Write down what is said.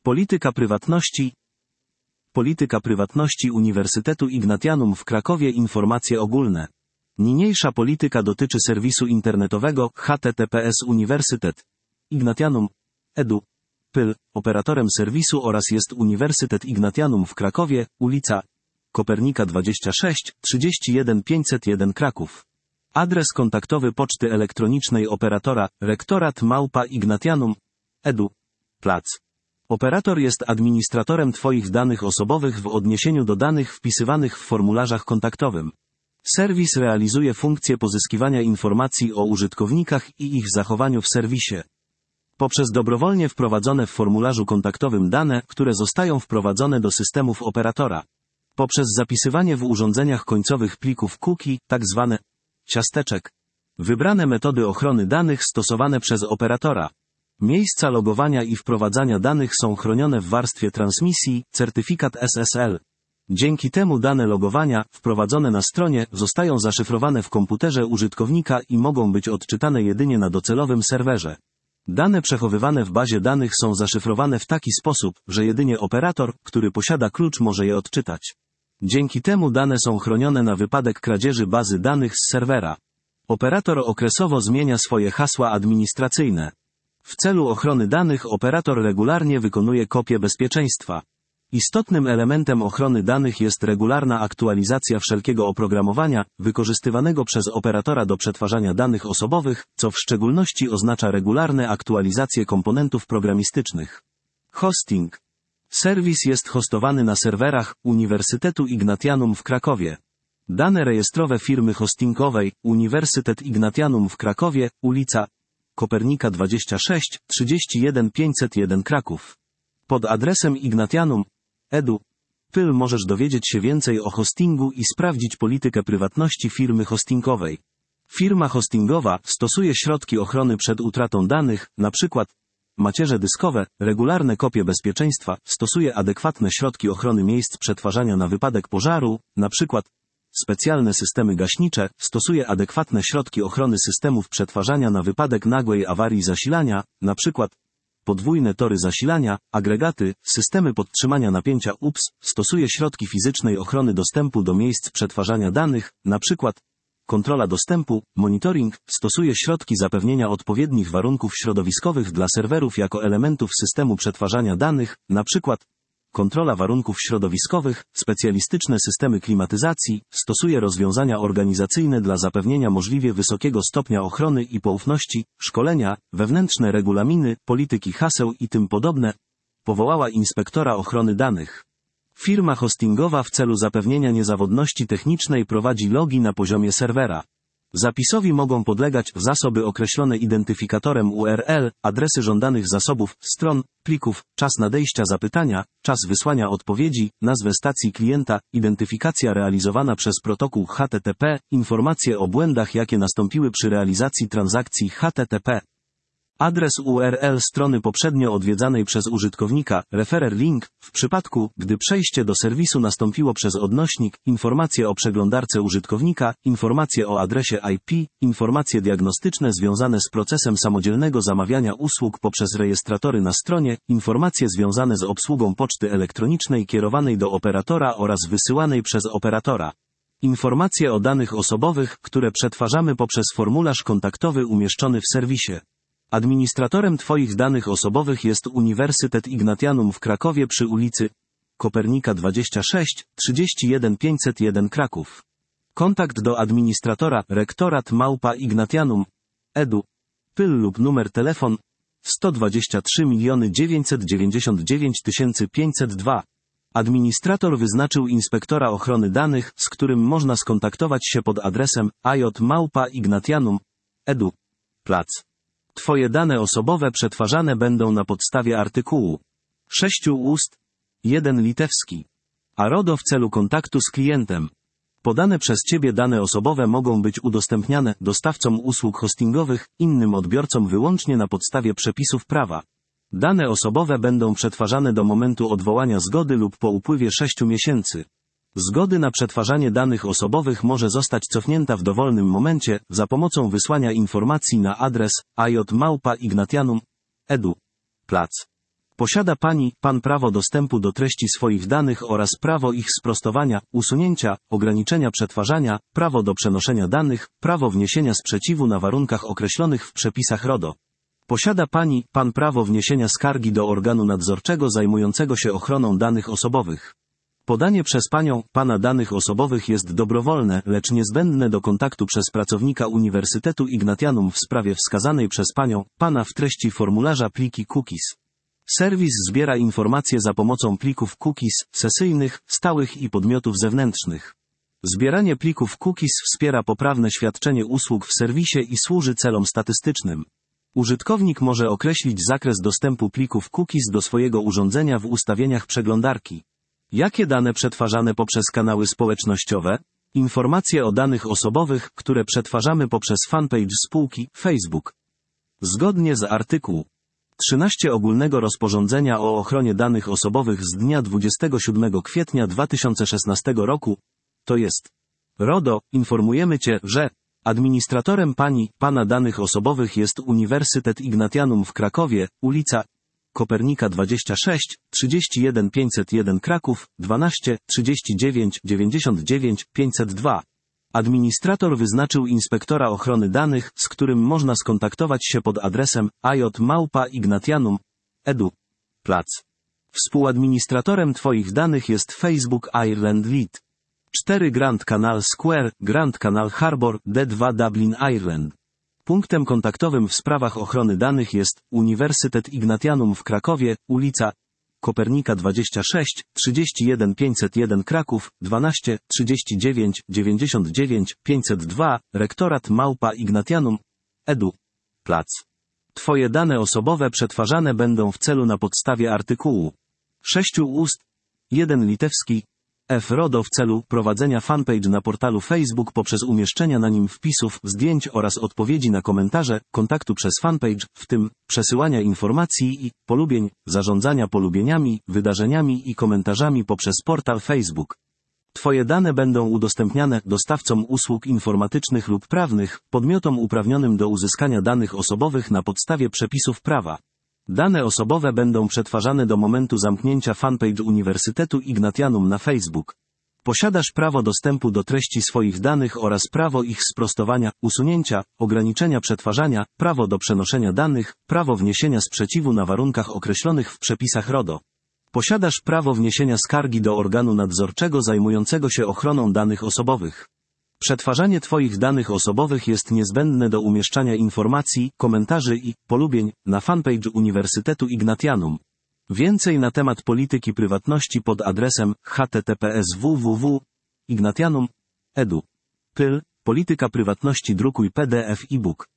Polityka prywatności. Polityka prywatności Uniwersytetu Ignatianum w Krakowie. Informacje ogólne. Niniejsza polityka dotyczy serwisu internetowego https Uniwersytet Ignatianum edu. Pyl, operatorem serwisu oraz jest Uniwersytet Ignatianum w Krakowie, ulica Kopernika 26, 31 501 Kraków. Adres kontaktowy poczty elektronicznej operatora rektorat@ignatianum.edu. Plac. Operator jest administratorem Twoich danych osobowych w odniesieniu do danych wpisywanych w formularzach kontaktowym. Serwis realizuje funkcję pozyskiwania informacji o użytkownikach i ich zachowaniu w serwisie. Poprzez dobrowolnie wprowadzone w formularzu kontaktowym dane, które zostają wprowadzone do systemów operatora. Poprzez zapisywanie w urządzeniach końcowych plików cookie, tzw. ciasteczek. Wybrane metody ochrony danych stosowane przez operatora. Miejsca logowania i wprowadzania danych są chronione w warstwie transmisji, certyfikat SSL. Dzięki temu dane logowania, wprowadzone na stronie, zostają zaszyfrowane w komputerze użytkownika i mogą być odczytane jedynie na docelowym serwerze. Dane przechowywane w bazie danych są zaszyfrowane w taki sposób, że jedynie operator, który posiada klucz, może je odczytać. Dzięki temu dane są chronione na wypadek kradzieży bazy danych z serwera. Operator okresowo zmienia swoje hasła administracyjne. W celu ochrony danych operator regularnie wykonuje kopię bezpieczeństwa. Istotnym elementem ochrony danych jest regularna aktualizacja wszelkiego oprogramowania, wykorzystywanego przez operatora do przetwarzania danych osobowych, co w szczególności oznacza regularne aktualizacje komponentów programistycznych. Hosting. Serwis jest hostowany na serwerach Uniwersytetu Ignatianum w Krakowie. Dane rejestrowe firmy hostingowej Uniwersytet Ignatianum w Krakowie, ulica Kopernika 26, 31 501 Kraków. Pod adresem Ignatianum.edu. Pyl możesz dowiedzieć się więcej o hostingu i sprawdzić politykę prywatności firmy hostingowej. Firma hostingowa stosuje środki ochrony przed utratą danych, np. macierze dyskowe, regularne kopie bezpieczeństwa, stosuje adekwatne środki ochrony miejsc przetwarzania na wypadek pożaru, np. specjalne systemy gaśnicze, stosuje adekwatne środki ochrony systemów przetwarzania na wypadek nagłej awarii zasilania, np. podwójne tory zasilania, agregaty, systemy podtrzymania napięcia UPS, stosuje środki fizycznej ochrony dostępu do miejsc przetwarzania danych, np. kontrola dostępu, monitoring, stosuje środki zapewnienia odpowiednich warunków środowiskowych dla serwerów jako elementów systemu przetwarzania danych, np. kontrola warunków środowiskowych, specjalistyczne systemy klimatyzacji, stosuje rozwiązania organizacyjne dla zapewnienia możliwie wysokiego stopnia ochrony i poufności, szkolenia, wewnętrzne regulaminy, polityki haseł i tym podobne. Powołała inspektora ochrony danych. Firma hostingowa w celu zapewnienia niezawodności technicznej prowadzi logi na poziomie serwera. Zapisowi mogą podlegać zasoby określone identyfikatorem URL, adresy żądanych zasobów, stron, plików, czas nadejścia zapytania, czas wysłania odpowiedzi, nazwę stacji klienta, identyfikacja realizowana przez protokół HTTP, informacje o błędach jakie nastąpiły przy realizacji transakcji HTTP. Adres URL strony poprzednio odwiedzanej przez użytkownika, referer link, w przypadku, gdy przejście do serwisu nastąpiło przez odnośnik, informacje o przeglądarce użytkownika, informacje o adresie IP, informacje diagnostyczne związane z procesem samodzielnego zamawiania usług poprzez rejestratory na stronie, informacje związane z obsługą poczty elektronicznej kierowanej do operatora oraz wysyłanej przez operatora. Informacje o danych osobowych, które przetwarzamy poprzez formularz kontaktowy umieszczony w serwisie. Administratorem Twoich danych osobowych jest Uniwersytet Ignatianum w Krakowie przy ulicy Kopernika 26, 31 501 Kraków. Kontakt do administratora rektorat@ignatianum.edu. Pyl lub numer telefon 123 999 502. Administrator wyznaczył inspektora ochrony danych, z którym można skontaktować się pod adresem aj@ignatianum.edu. Plac. Twoje dane osobowe przetwarzane będą na podstawie artykułu 6 ust. 1 litewski. A RODO w celu kontaktu z klientem. Podane przez Ciebie dane osobowe mogą być udostępniane dostawcom usług hostingowych, innym odbiorcom wyłącznie na podstawie przepisów prawa. Dane osobowe będą przetwarzane do momentu odwołania zgody lub po upływie 6 miesięcy. Zgody na przetwarzanie danych osobowych może zostać cofnięta w dowolnym momencie za pomocą wysłania informacji na adres aj@ignatianum.edu. Plac. Posiada pani, pan prawo dostępu do treści swoich danych oraz prawo ich sprostowania, usunięcia, ograniczenia przetwarzania, prawo do przenoszenia danych, prawo wniesienia sprzeciwu na warunkach określonych w przepisach RODO. Posiada pani, pan prawo wniesienia skargi do organu nadzorczego zajmującego się ochroną danych osobowych. Podanie przez panią, pana danych osobowych jest dobrowolne, lecz niezbędne do kontaktu przez pracownika Uniwersytetu Ignatianum w sprawie wskazanej przez panią, pana w treści formularza pliki cookies. Serwis zbiera informacje za pomocą plików cookies, sesyjnych, stałych i podmiotów zewnętrznych. Zbieranie plików cookies wspiera poprawne świadczenie usług w serwisie i służy celom statystycznym. Użytkownik może określić zakres dostępu plików cookies do swojego urządzenia w ustawieniach przeglądarki. Jakie dane przetwarzane poprzez kanały społecznościowe? Informacje o danych osobowych, które przetwarzamy poprzez fanpage spółki Facebook. Zgodnie z artykułu 13 Ogólnego Rozporządzenia o ochronie danych osobowych z dnia 27 kwietnia 2016 roku, to jest RODO, informujemy Cię, że administratorem pani, pana danych osobowych jest Uniwersytet Ignatianum w Krakowie, ulica Kopernika 26, 31 501 Kraków, 12 39 99 502. Administrator wyznaczył inspektora ochrony danych, z którym można skontaktować się pod adresem aj@ignatianum.edu. Plac. Współadministratorem Twoich danych jest Facebook Ireland Lead. 4 Grand Canal Square, Grand Canal Harbour, D2 Dublin, Ireland. Punktem kontaktowym w sprawach ochrony danych jest Uniwersytet Ignatianum w Krakowie, ulica Kopernika 26, 31 501 Kraków, 12 39 99 502, rektorat @ignatianum.edu. Plac. Twoje dane osobowe przetwarzane będą w celu na podstawie artykułu 6 ust. 1 litewski F. RODO w celu prowadzenia fanpage na portalu Facebook poprzez umieszczenia na nim wpisów, zdjęć oraz odpowiedzi na komentarze, kontaktu przez fanpage, w tym przesyłania informacji i polubień, zarządzania polubieniami, wydarzeniami i komentarzami poprzez portal Facebook. Twoje dane będą udostępniane dostawcom usług informatycznych lub prawnych, podmiotom uprawnionym do uzyskania danych osobowych na podstawie przepisów prawa. Dane osobowe będą przetwarzane do momentu zamknięcia fanpage Uniwersytetu Ignatianum na Facebook. Posiadasz prawo dostępu do treści swoich danych oraz prawo ich sprostowania, usunięcia, ograniczenia przetwarzania, prawo do przenoszenia danych, prawo wniesienia sprzeciwu na warunkach określonych w przepisach RODO. Posiadasz prawo wniesienia skargi do organu nadzorczego zajmującego się ochroną danych osobowych. Przetwarzanie Twoich danych osobowych jest niezbędne do umieszczania informacji, komentarzy i polubień na fanpage Uniwersytetu Ignatianum. Więcej na temat polityki prywatności pod adresem https://www.ignatianum.edu. Polityka prywatności drukuj PDF e-book.